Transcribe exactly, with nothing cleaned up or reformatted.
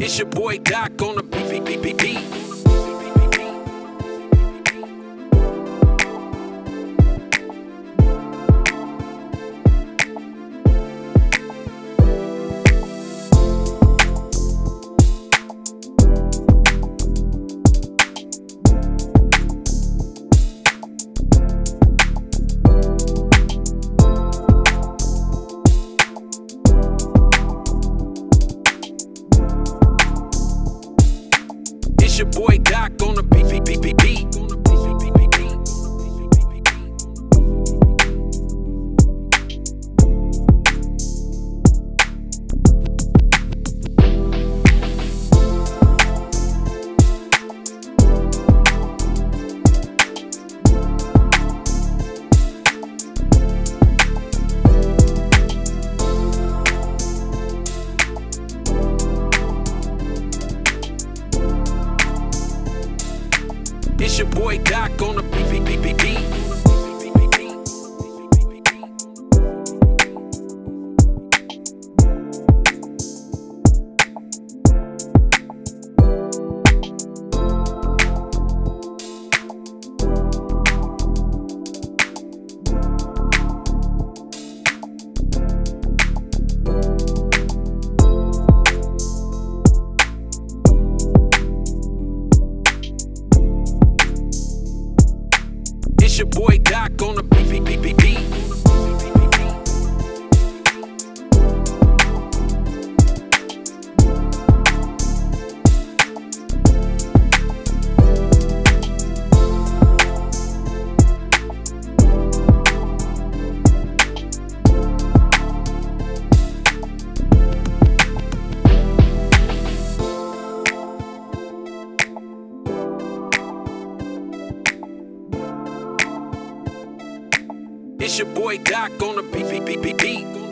It's your boy Doc on the beat, beat, beat, beat, beat. It's your boy Doc on the beat, beat, beat, beat, beat. It's your boy Doc on the beat, beat, beat, beat, beat. It's your boy Doc on the beat, beat, beat, beat, beat. It's your boy Doc on the beat, beat, beat, beat, beat.